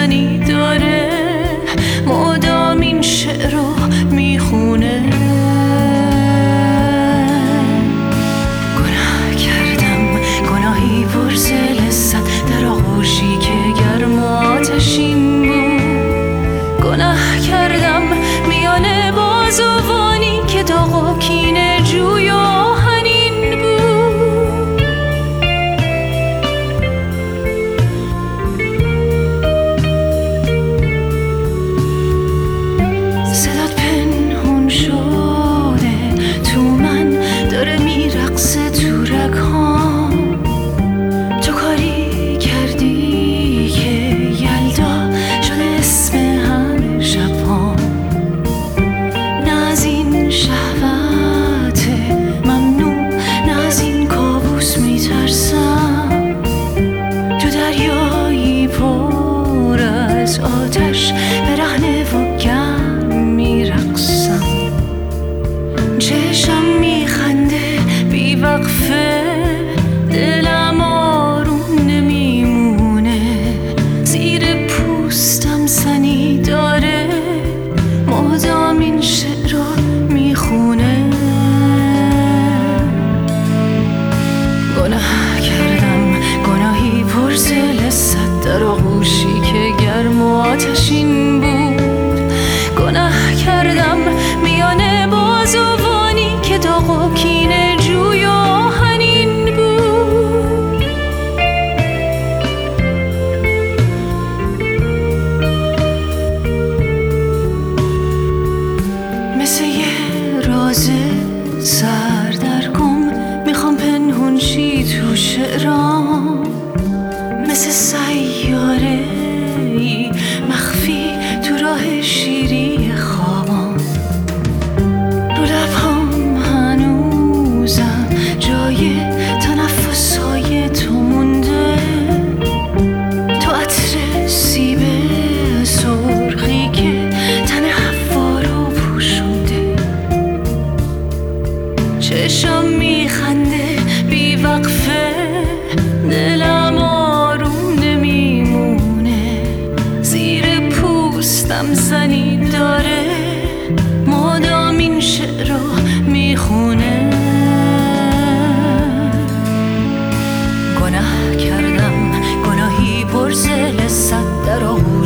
زنی داره، مدام این شعر رو میخونه. گناه کردم، گناهی پرز لذت در آغوشی که گرم و آتشین بود. گناه کردم میان بازوانی که داغ و کینه جوی و آهنین بود. صدات پنهون شده تو من، داره میرقصه تو رگ‌هام. تو کاری کردی که یلدا شده اسم همه شب‌هام. نه از این شهوت ممنوع، نه از این کابوس میترسم. تو دریایی پر از آتش برهنه و گرم میرقصم. چشم میخنده بیوقفه، دلم آروم نمیمونه. زیر پوستم زنی داره، مدام این شعر رو میخونه. گناه کردم، گناهی پرز لذت در آغوشی که گرم و آتشین بود. گناه کردم میان بازوانی که داغ و کینه جوی و آهنین بود. مثل یه راز سردرگم میخوام پنهون شی تو شعرام. مثل سیاره‌ای مخفی تو راه شیری خوابام. رو لبهام هنوزم جای تنفس‌های تو مونده. تو عطر سیب سرخی که تن حوا رو پوشونده. چشم میخنده بیوقفه، دلم آروم نمیمونه. زیر پوستم زنی داره، مدام این شعر رو میخونه. گناه کردم، گناهی پرز لذت در آغوشی